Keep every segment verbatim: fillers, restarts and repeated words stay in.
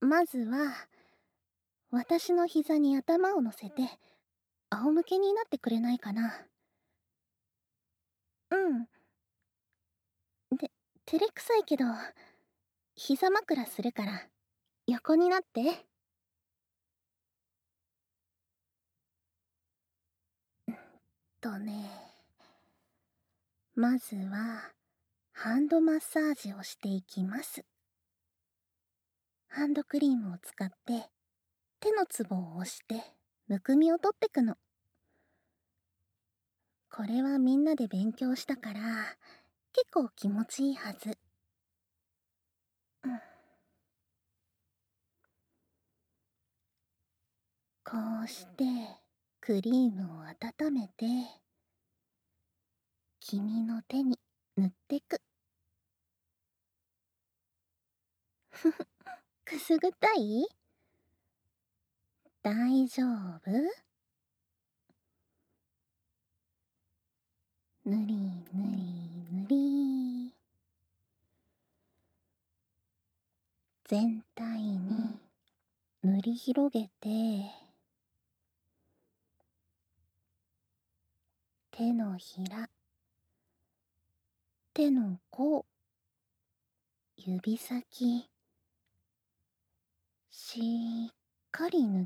まずは、私の膝に頭を乗せて、仰向けになってくれないかな。うん。で、照れくさいけど、膝枕するから、横になって。とね、まずは、ハンドマッサージをしていきます。ハンドクリームを使って、手のツボを押して、むくみを取ってくの。これはみんなで勉強したから、結構気持ちいいはず。うん、こうして、クリームを温めて、君の手に塗ってく。ふふ、くすぐったい？大丈夫？ぬりぬりぬり。全体に塗り広げて、手のひら、手の甲、指先、しっかり塗って、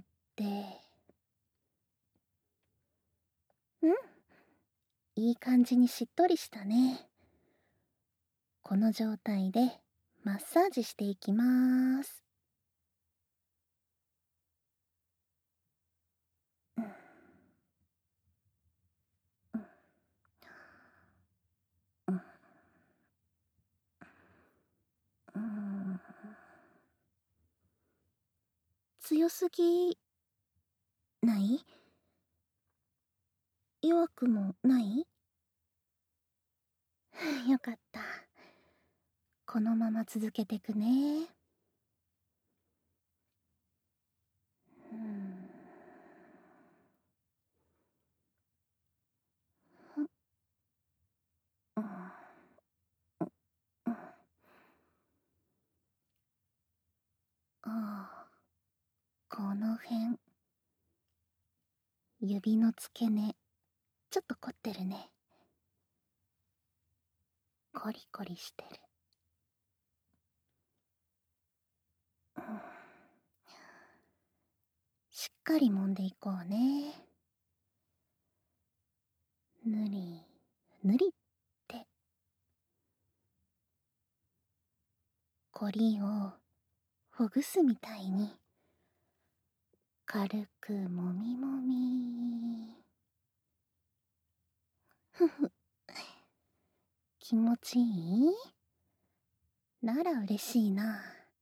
うん、いい感じにしっとりしたね。この状態でマッサージしていきまーす。うんうんうんうん、強すぎない？弱くもない？よかった。このまま続けてくね。うん、うん、うん、ああ、この辺、指の付け根、ちょっと凝ってるね。コリコリしてる。うん、しっかり揉んでいこうね。ぬり、ぬりって。コリをほぐすみたいに、軽くもみもみ。ふふ、気持ちいい？なら嬉しいな。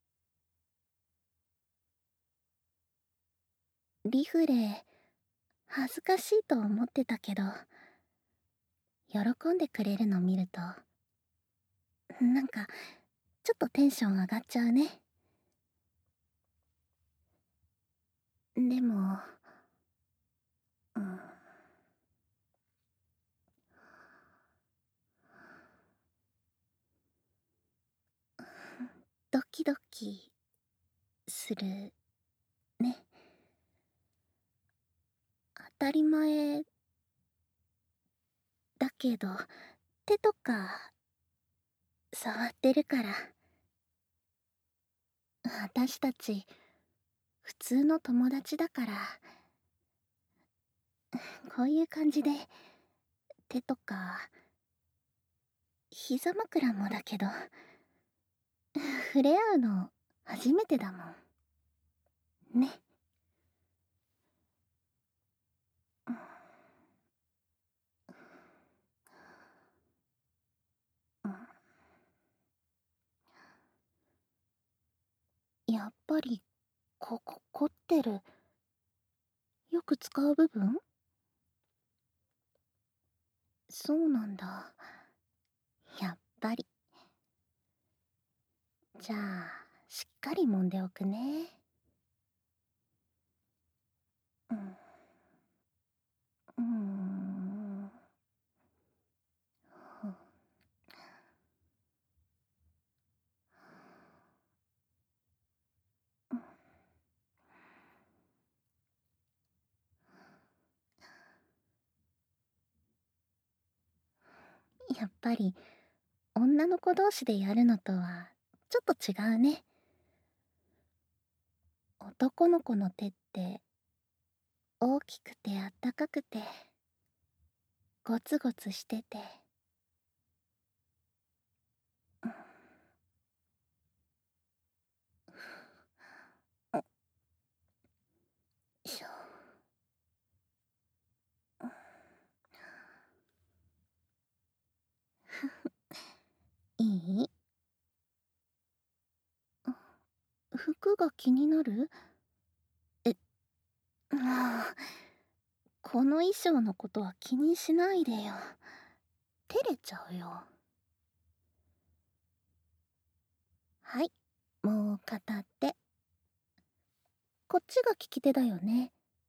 リフレ、恥ずかしいと思ってたけど、喜んでくれるの見ると、なんか、ちょっとテンション上がっちゃうね。でも、うん、ドキドキするね。当たり前だけど、手とか触ってるから。私たち、普通の友達だから、こういう感じで、手とか、膝枕もだけど、触れ合うの初めてだもん。ね。うん、やっぱり、ここ凝ってる。よく使う部分？そうなんだ。やっぱり。じゃあ、しっかり揉んでおくね。うん。うーん。ふん、 やっぱり女の子同士でやるのとはちょっと違うね。男の子の手って大きくてあったかくてゴツゴツしてて、うん、よいしょ。いい？服が気になる？え、もう、この衣装のことは気にしないでよ。照れちゃうよ。はい、もう片手。こっちが利き手だよね。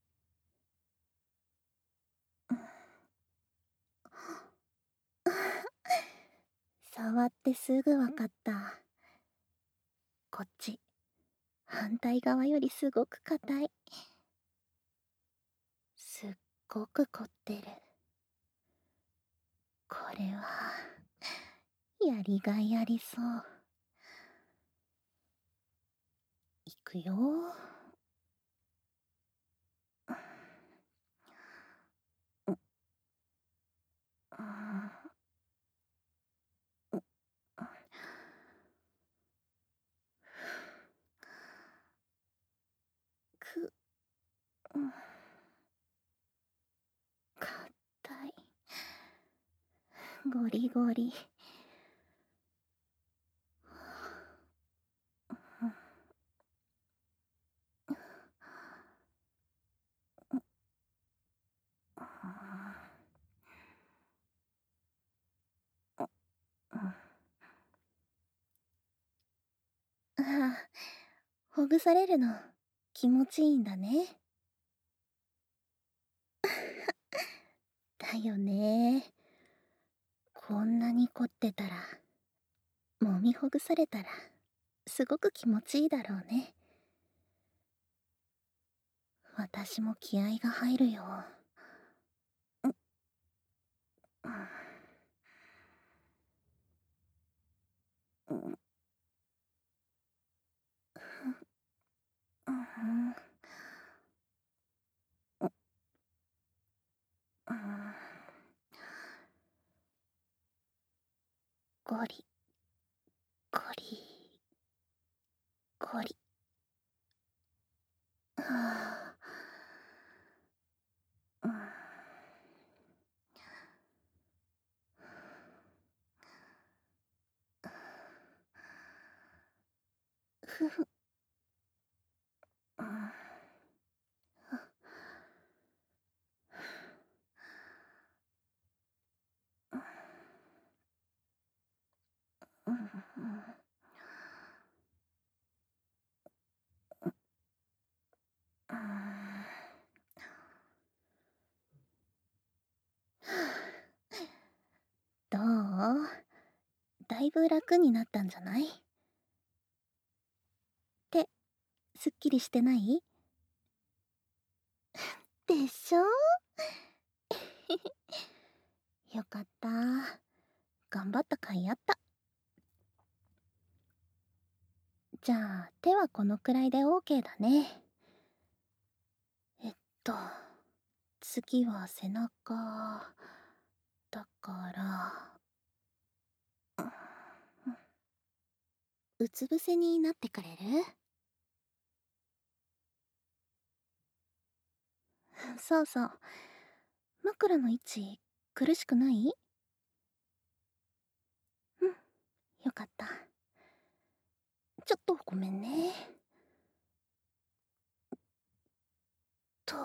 触ってすぐわかった。こっち、反対側よりすごく硬い。すっごく凝ってる。これは、やりがいありそう。いくよ。うん、うん、うん、く、うん、硬い。ゴリゴリ。ああ、ほぐされるの気持ちいいんだね。だよね。こんなに凝ってたら、揉みほぐされたら、すごく気持ちいいだろうね。私も気合が入るよ。うん、うん、うん、うん、うん、ゴリ、ゴリ、ゴリ。はあ、うん、ふふ、うん、うん、うん、うん。どう？だいぶ楽になったんじゃない？手、すっきりしてない？でしょ？よかった。頑張った甲斐あった。じゃあ、手はこのくらいで オーケー だね。えっと、次は背中。だから、うつ伏せになってくれる？そうそう。枕の位置、苦しくない？うん、よかった。ちょっとごめんね。と、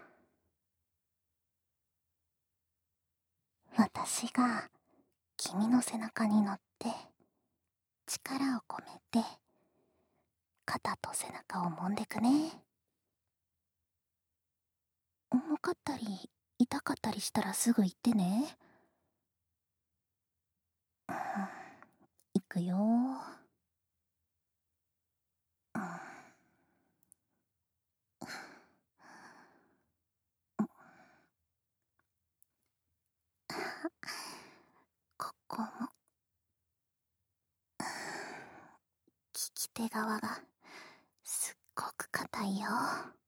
私が君の背中に乗って力を込めて肩と背中を揉んでくね。重かったり痛かったりしたらすぐ言ってね。うん、いくよ。うん、こき手側がすっごく硬いよ。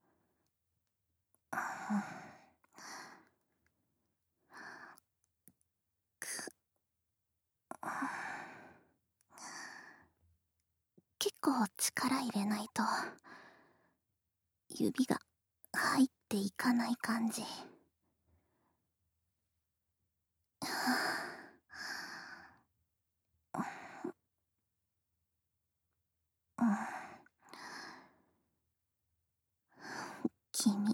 結構力入れないと指が入っていかない感じ。君、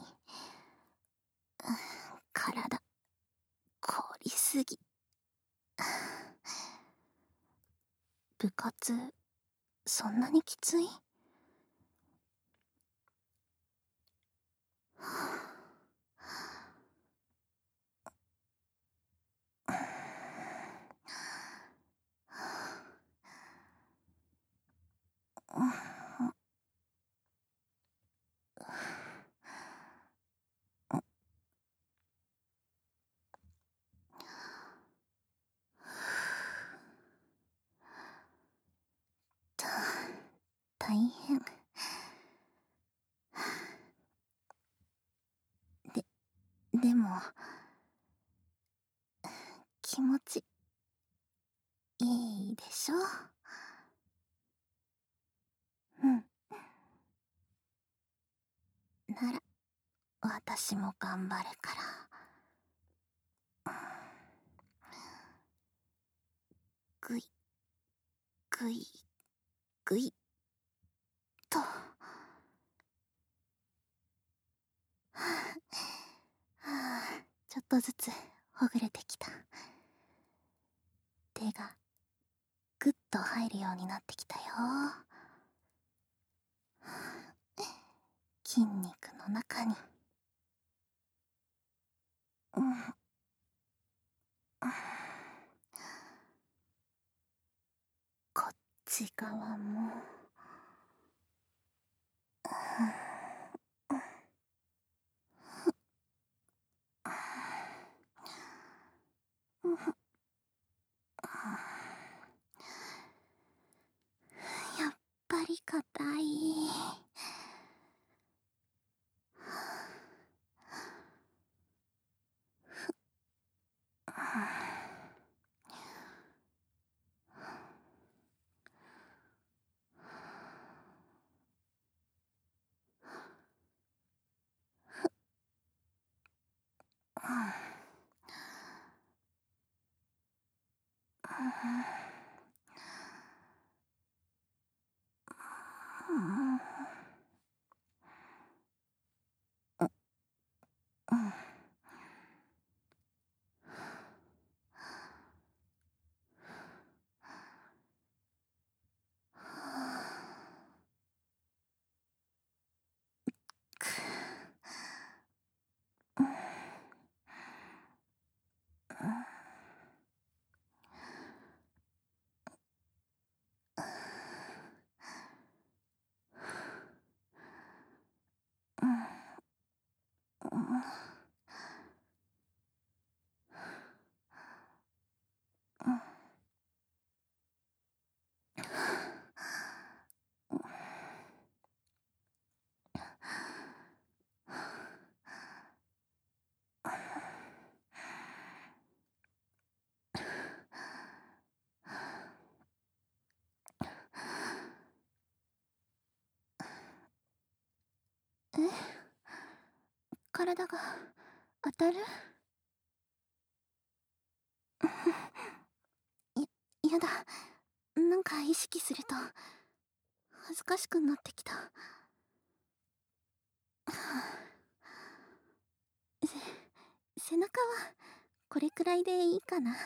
体凝りすぎ。部活そんなにきつい？大変で、でも気持ちいいでしょ？うん。なら私も頑張るから。ぐいぐいぐいと。はあ、ちょっとずつほぐれてきた。手がグッと入るようになってきたよ。筋肉の中に。うん。こっち側も。やっぱり硬い。え？体が当たる？や、やだ。なんか意識すると恥ずかしくなってきた。せ、背中はこれくらいでいいかな。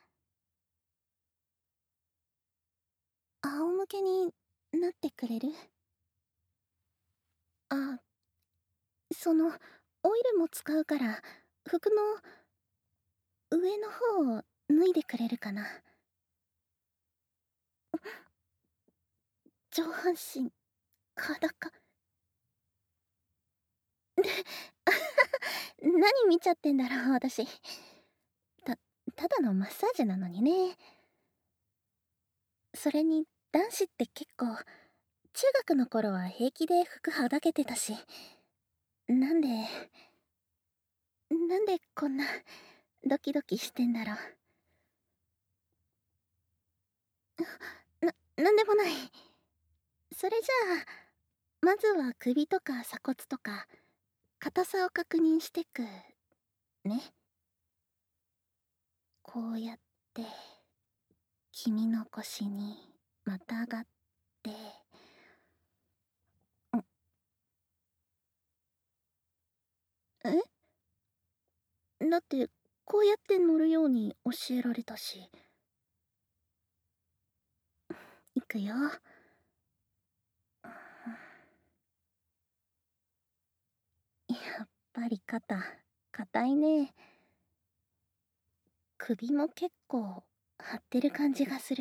仰向けになってくれる？あ、その、オイルも使うから、服の上の方を脱いでくれるかな。上半身、裸。で、何見ちゃってんだろう、私。た、ただのマッサージなのにね。それに、男子って結構、 中学の頃は平気で服はだけてたし、なんで、なんでこんなドキドキしてんだろう。な、なんでもない。それじゃあ、まずは首とか鎖骨とか、硬さを確認してく、ね。こうやって、君の腰にまたがって、んえだって、こうやって乗るように教えられたし。いくよ。やっぱり肩、硬いね。首も結構張ってる感じがする。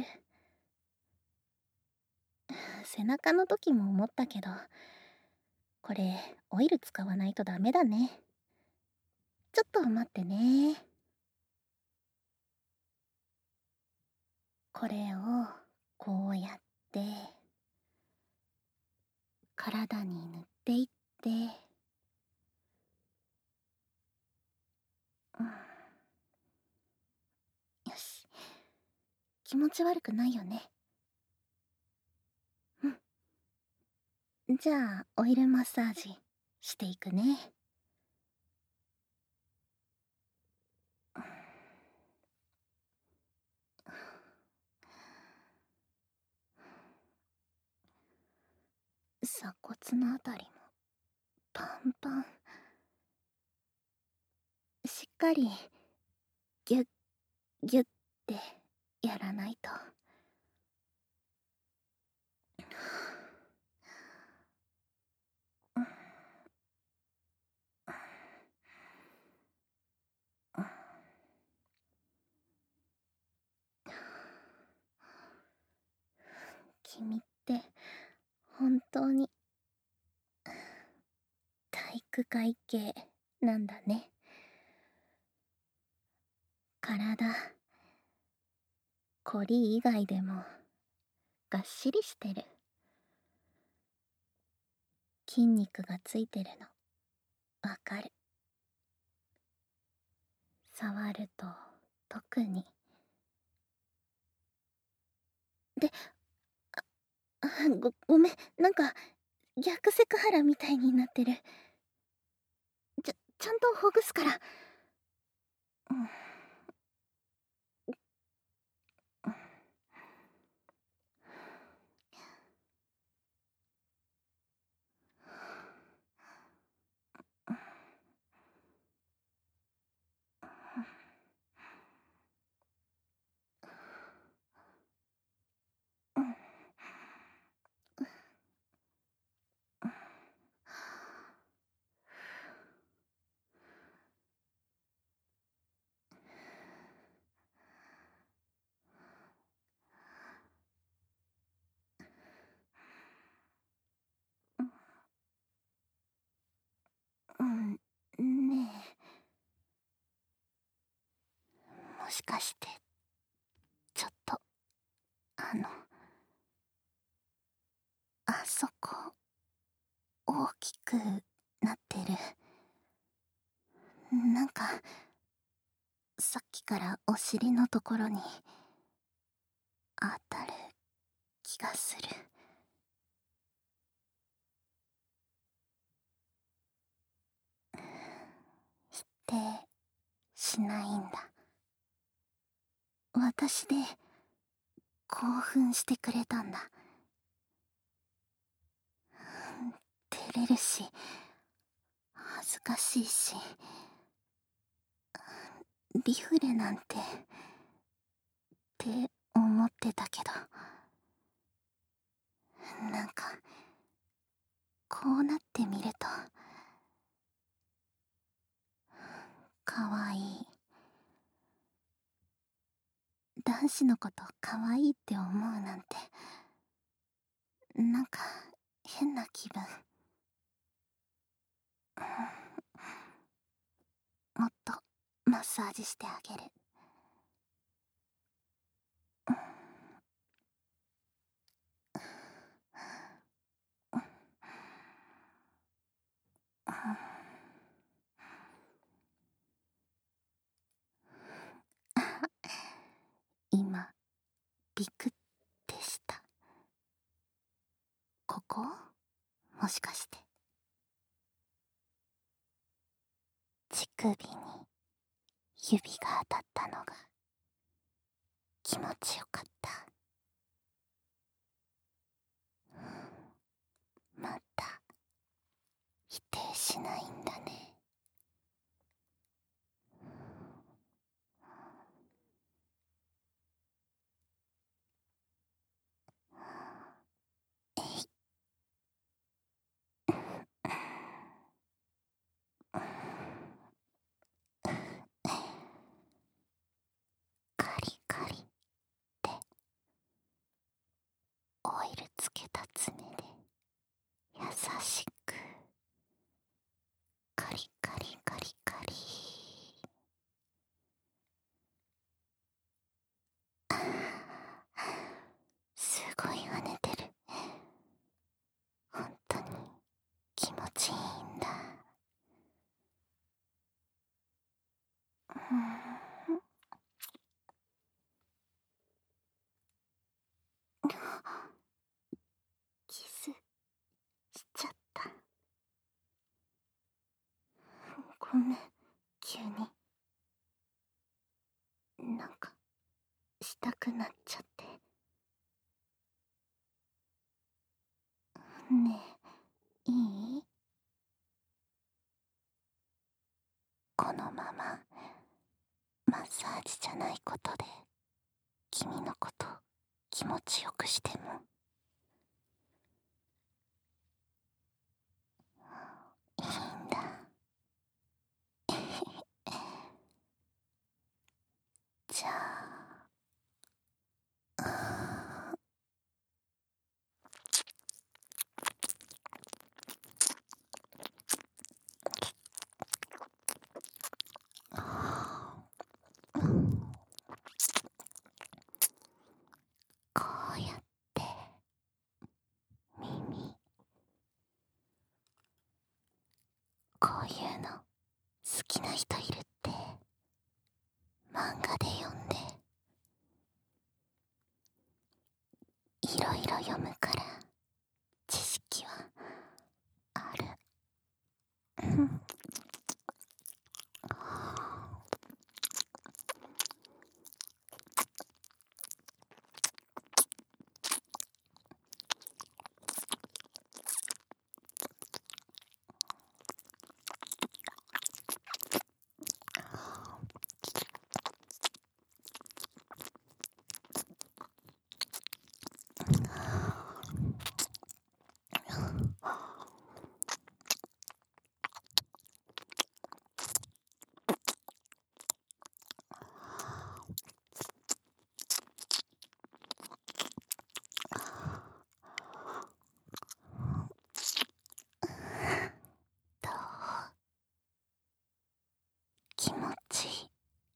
背中の時も思ったけど、これオイル使わないとダメだね。ちょっと待ってね。これをこうやって体に塗っていって、うん、よし。気持ち悪くないよね。うん。じゃあオイルマッサージしていくね。鎖骨のあたりもパンパン。しっかりギュッギュッてやらないと。君って本当に体育会系なんだね。体、こり以外でもがっしりしてる。筋肉がついてるのわかる。触ると特に。で、あ、ご、ごめん、なんか逆セクハラみたいになってる。ちゃ、ちゃんとほぐすから。うん、うん、ねえ、もしかしてちょっとあのあそこ大きくなってる。なんかさっきからお尻のところに当たる気がする。否定しないんだ。私で興奮してくれたんだ。照れるし恥ずかしいし、リフレなんてって思ってたけど、なんかこうなってみるとかわいい。男子のことかわいいって思うなんて、なんか変な気分。もっとマッサージしてあげる。 ビクってした。ここもしかして。乳首に指が当たったのが気持ちよかった。また否定しないんだね。えい。カリカリってオイルつけた爪で優しくカリカリカリカリ。すごい跳ねてる。本当に気持ちいいんだ。うん。キスしちゃった。ごめん、急に。なんかしたくなっちゃって。ねえ、いい？このままマッサージじゃないことで君のこと気持ちよくしてもいいんだ。じゃあ、こうやって耳、こういうの好きな人いるって漫画で読んで、いろいろ読むから知識はある。うん。どう？気持ちいい？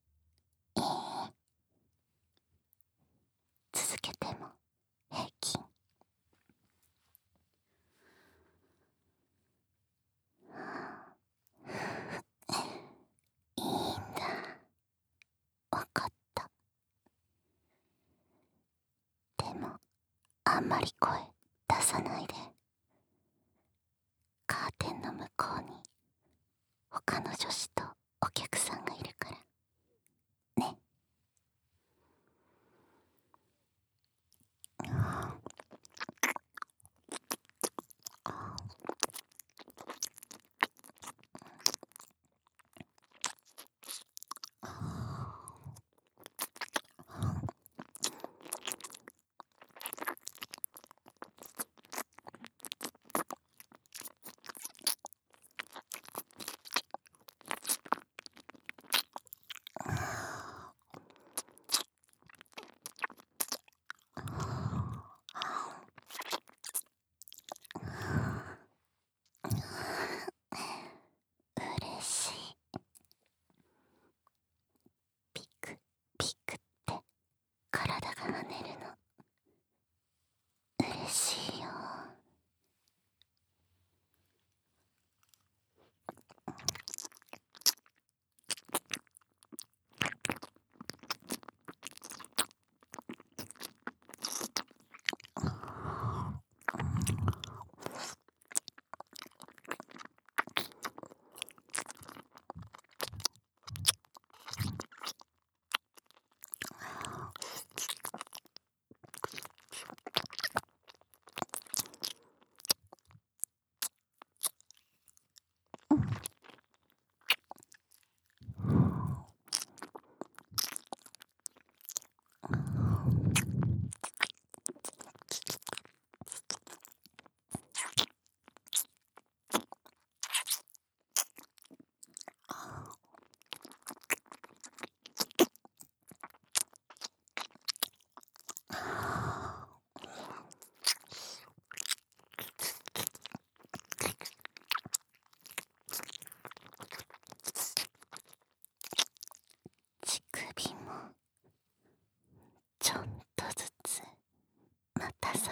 続けても平気？いいんだ。わかった。でもあんまり声出さないで。カーテンの向こうに他の女子とお客さんがいるからね。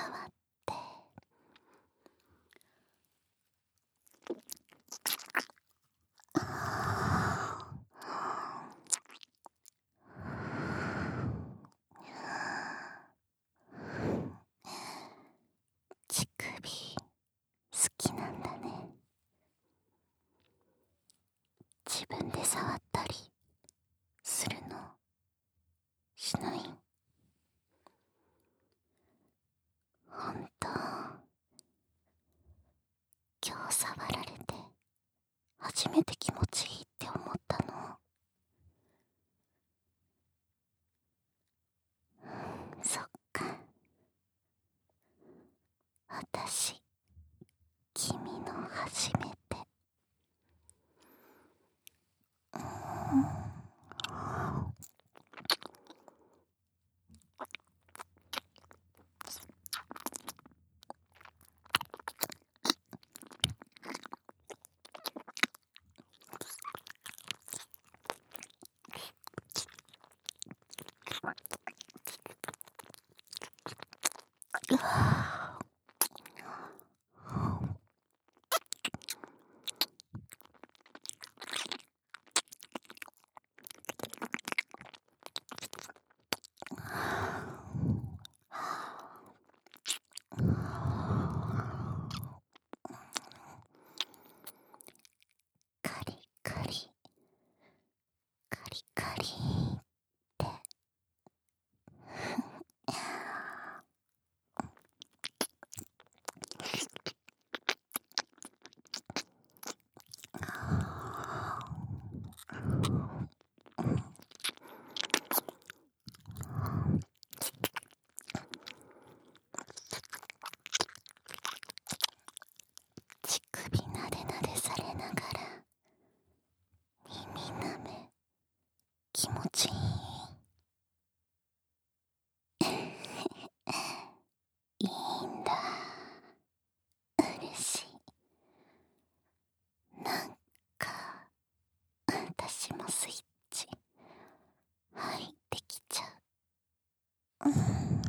って乳首好きなんだね。自分で触ったりするのしない？ほんと今日触られて初めて気持ちいいって思ったの。そっか。私君の初めて。うんうわカリカリカリカリって乳首なでなでされながら耳なめ気持ちいい。いいんだ。嬉しい。なんか私もスイッチ入ってきちゃう。うん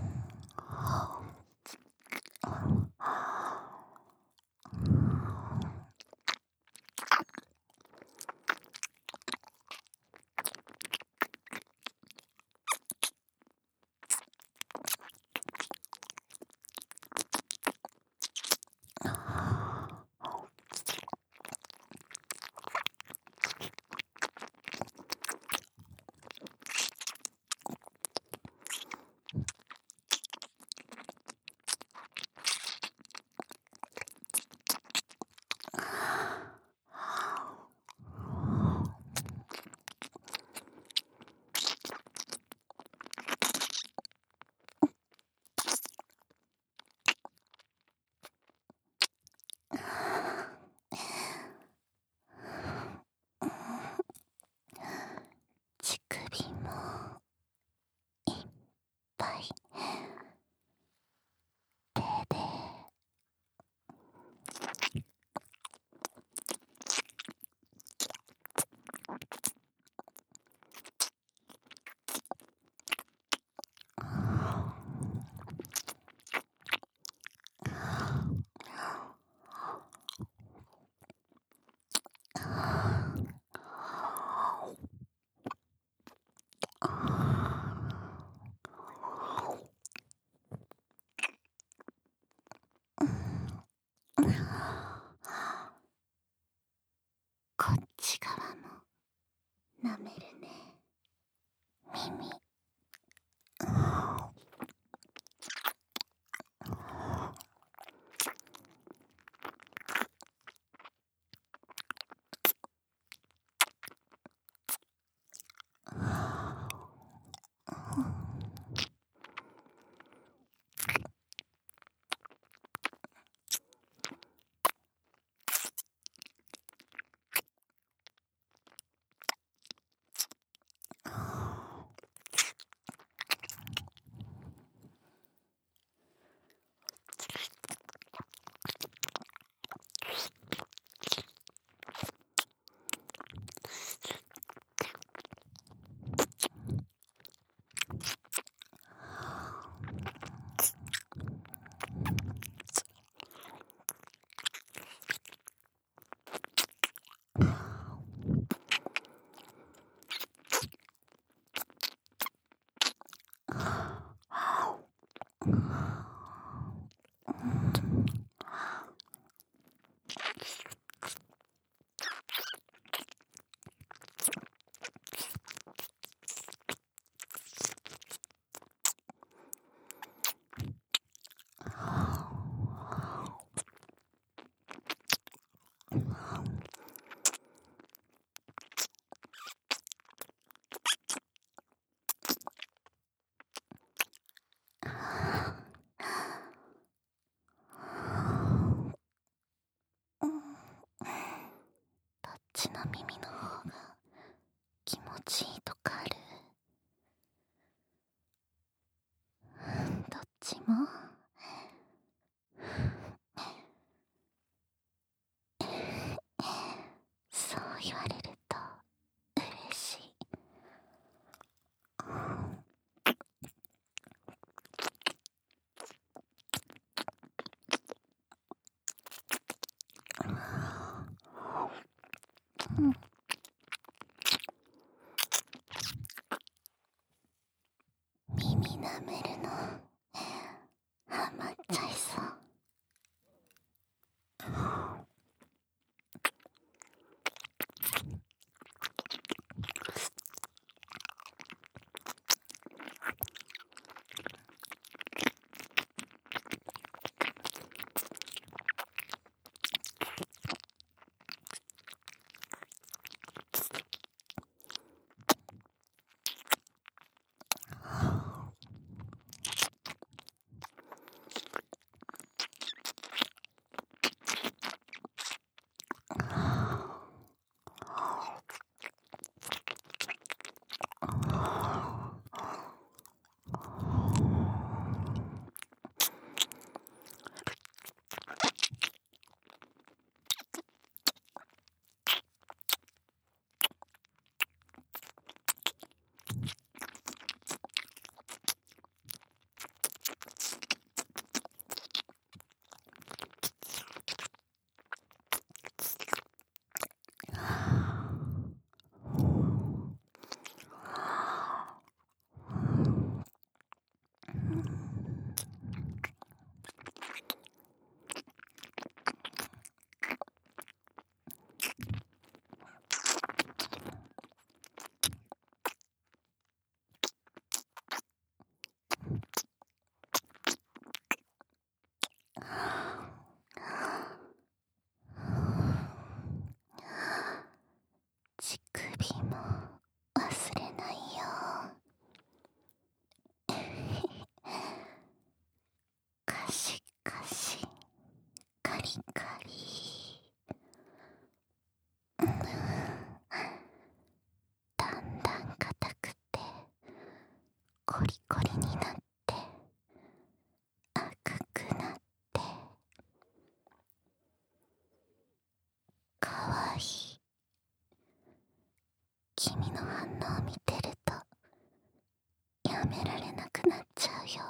乳首もいっぱい手でこっち側も舐めるね。耳の耳の方が気持ちいいとかある？どっちも？そう言われると嬉しい。うん。耳舐めるのハマっちゃいそう。乳首も忘れないよ。カシカシカリカリ。だんだん硬くてコリコリになって赤くなってかわいい。君の反応を見てるとやめられなくなっちゃうよ。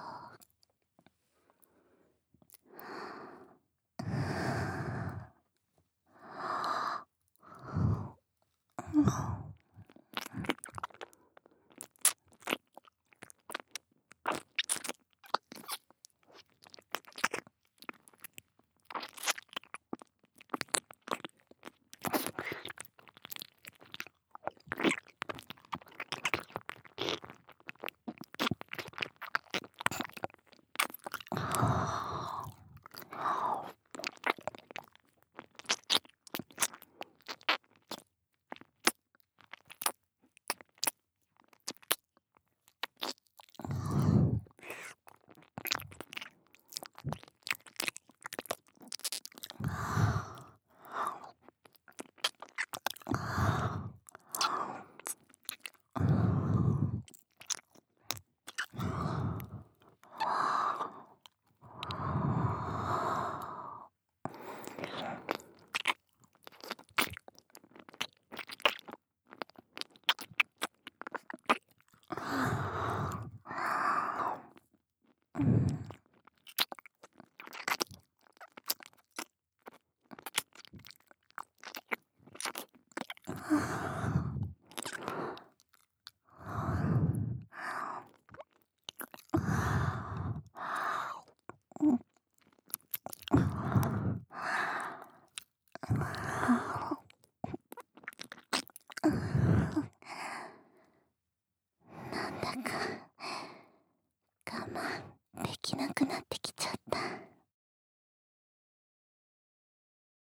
なんだか我慢できなくなって